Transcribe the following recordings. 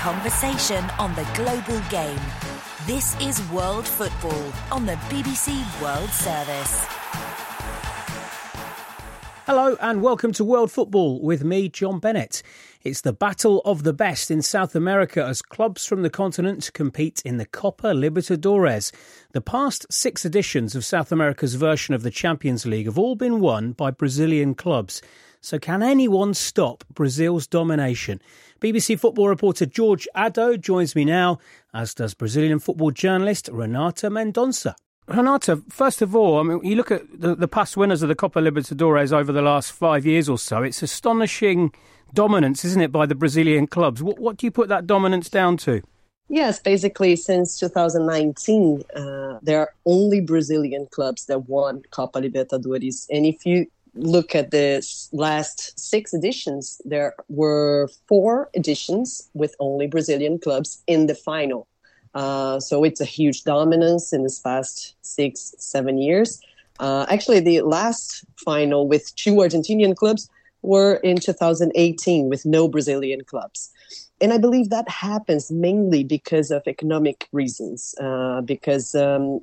conversation on the global game. This is World Football on the BBC World Service. Hello and welcome to World Football with me, John Bennett. It's the battle of the best in South America as clubs from the continent compete in the Copa Libertadores. The past 6 editions of South America's version of the Champions League have all been won by Brazilian clubs. So can anyone stop Brazil's domination? BBC football reporter Jorge Addo joins me now, as does Brazilian football journalist Renata Mendonça. Renata, first of all, I mean, you look at the past winners of the Copa Libertadores over the last 5 years or so. It's astonishing dominance, isn't it, by the Brazilian clubs? What do you put that dominance down to? Yes, basically since 2019, there are only Brazilian clubs that won Copa Libertadores. And if you look at the last 6 editions, there were 4 editions with only Brazilian clubs in the final. So it's a huge dominance in this past 6-7 years. Actually, the last final with 2 Argentinian clubs were in 2018 with no Brazilian clubs. And I believe that happens mainly because of economic reasons, because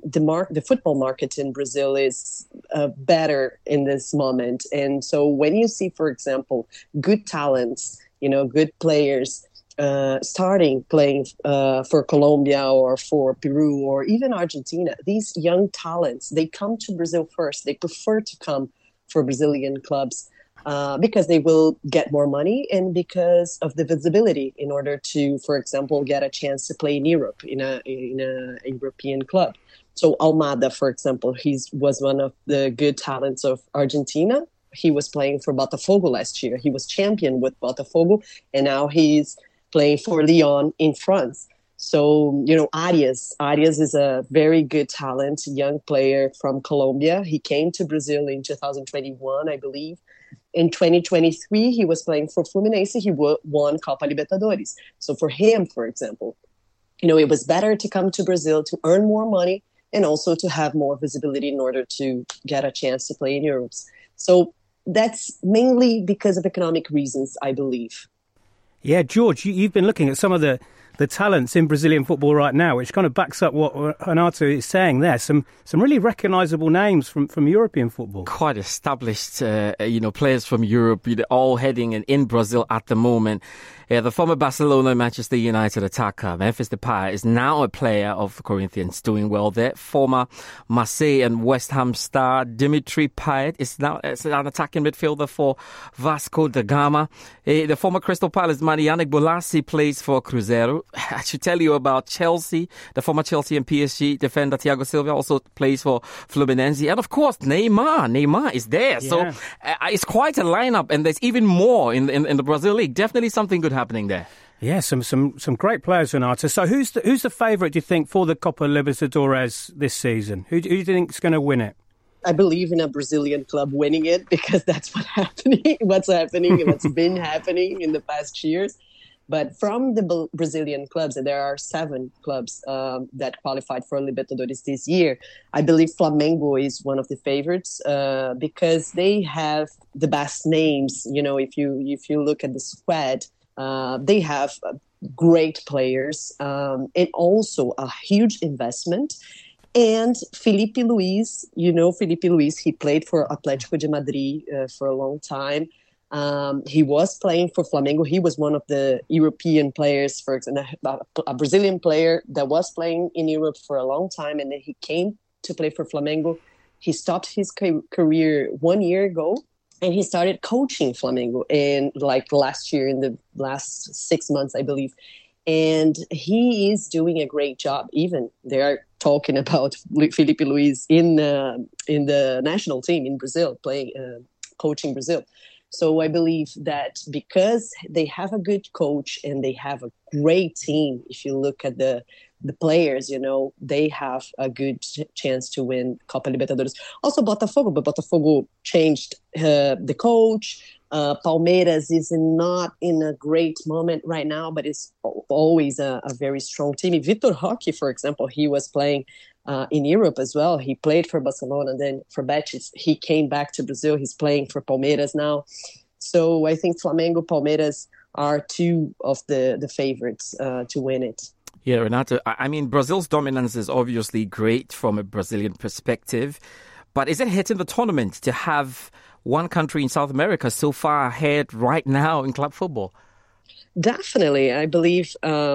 the football market in Brazil is better in this moment. And so when you see, for example, good talents, good players starting playing for Colombia or for Peru or even Argentina, these young talents, they come to Brazil first. They prefer to come for Brazilian clubs. Because they will get more money and because of the visibility in order to, for example, get a chance to play in Europe, in a European club. So Almada, for example, he was one of the good talents of Argentina. He was playing for Botafogo last year. He was champion with Botafogo, and now he's playing for Lyon in France. So, Arias is a very good talent, young player from Colombia. He came to Brazil in 2021, I believe. In 2023, he was playing for Fluminense. He won Copa Libertadores. So for him, for example, it was better to come to Brazil to earn more money and also to have more visibility in order to get a chance to play in Europe. So that's mainly because of economic reasons, I believe. Yeah, George, you've been looking at some of the talents in Brazilian football right now, which kind of backs up what Renato is saying there. Some really recognisable names from European football. Quite established, players from Europe, all heading in Brazil at the moment. The former Barcelona and Manchester United attacker Memphis Depay is now a player of the Corinthians, doing well there. Former Marseille and West Ham star Dimitri Payet is now an attacking midfielder for Vasco da Gama. The former Crystal Palace man Yannick Bolasie plays for Cruzeiro. I should tell you about Chelsea. The former Chelsea and PSG defender Thiago Silva also plays for Fluminense. And of course, Neymar. Neymar is there. Yeah. So it's quite a lineup, and there's even more in the Brazil League. Definitely something good happening there. Yeah, some great players, Renata. So who's the favourite, do you think, for the Copa Libertadores this season? Who do you think is going to win it? I believe in a Brazilian club winning it because that's what's happening and what's been happening in the past years. But from the Brazilian clubs, and there are 7 clubs that qualified for Libertadores this year, I believe Flamengo is one of the favorites because they have the best names. If you look at the squad, they have great players and also a huge investment. And Felipe Luis, he played for Atlético de Madrid for a long time. He was playing for Flamengo. He was one of the European players, for example, a Brazilian player that was playing in Europe for a long time. And then he came to play for Flamengo. He stopped his career 1 year ago and he started coaching Flamengo last year, in the last 6 months, I believe. And he is doing a great job. Even they are talking about Felipe Luis in the national team in Brazil, coaching Brazil. So I believe that because they have a good coach and they have a great team, if you look at the players, they have a good chance to win Copa Libertadores. Also Botafogo, but Botafogo changed the coach. Palmeiras is not in a great moment right now, but it's always a very strong team. Vitor Roque, for example, he was playing in Europe as well. He played for Barcelona, then for Betis. He came back to Brazil. He's playing for Palmeiras now. So I think Flamengo, Palmeiras are two of the favorites to win it. Yeah, Renata, I mean, Brazil's dominance is obviously great from a Brazilian perspective, but is it hitting the tournament to have one country in South America so far ahead right now in club football? Definitely. I believe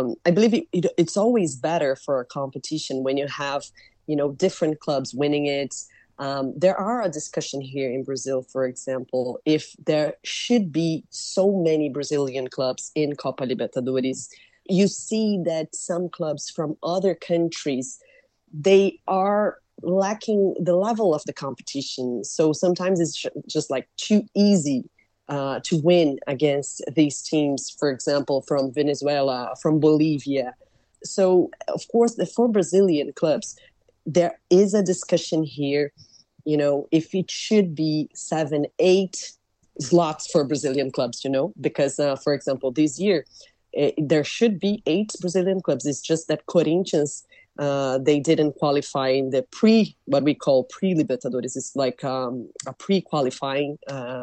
it's always better for a competition when you have, different clubs winning it. There are a discussion here in Brazil, for example, if there should be so many Brazilian clubs in Copa Libertadores. You see that some clubs from other countries, they are lacking the level of the competition. So sometimes it's just like too easy to win against these teams, for example, from Venezuela, from Bolivia. So, of course, for Brazilian clubs, there is a discussion here, if it should be 7, 8 slots for Brazilian clubs, because, for example, this year, there should be 8 Brazilian clubs. It's just that Corinthians, they didn't qualify in the what we call pre-Libertadores. It's like a pre-qualifying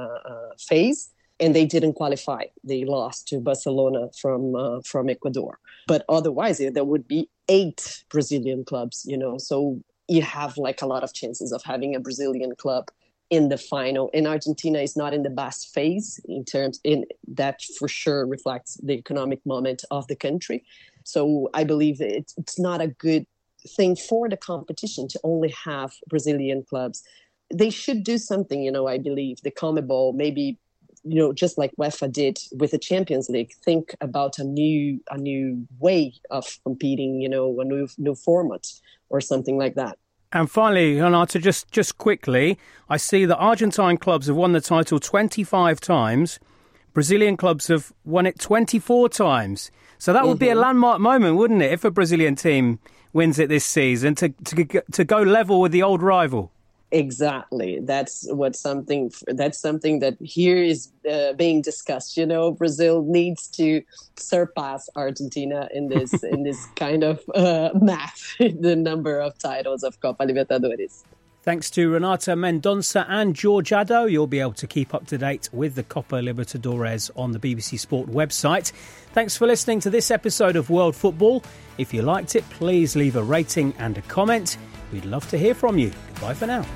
phase, and they didn't qualify. They lost to Barcelona from Ecuador. But otherwise, there would be 8 Brazilian clubs, so you have like a lot of chances of having a Brazilian club in the final. And Argentina is not in the best phase in that for sure reflects the economic moment of the country. So I believe it's not a good thing for the competition to only have Brazilian clubs. They should do something, I believe. The CONMEBOL, maybe, just like UEFA did with the Champions League, think about a new way of competing, a new format or something like that. And finally, Renata, just quickly, I see that Argentine clubs have won the title 25 times. Brazilian clubs have won it 24 times. So that would be a landmark moment, wouldn't it, if a Brazilian team wins it this season, to go level with the old rival? Exactly. That's something that here is being discussed. Brazil needs to surpass Argentina in this kind of math, the number of titles of Copa Libertadores. Thanks to Renata Mendonça and George Addo. You'll be able to keep up to date with the Copa Libertadores on the BBC Sport website. Thanks for listening to this episode of World Football. If you liked it, please leave a rating and a comment. We'd love to hear from you. Goodbye for now.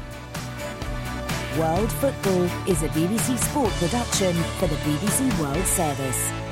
World Football is a BBC Sport production for the BBC World Service.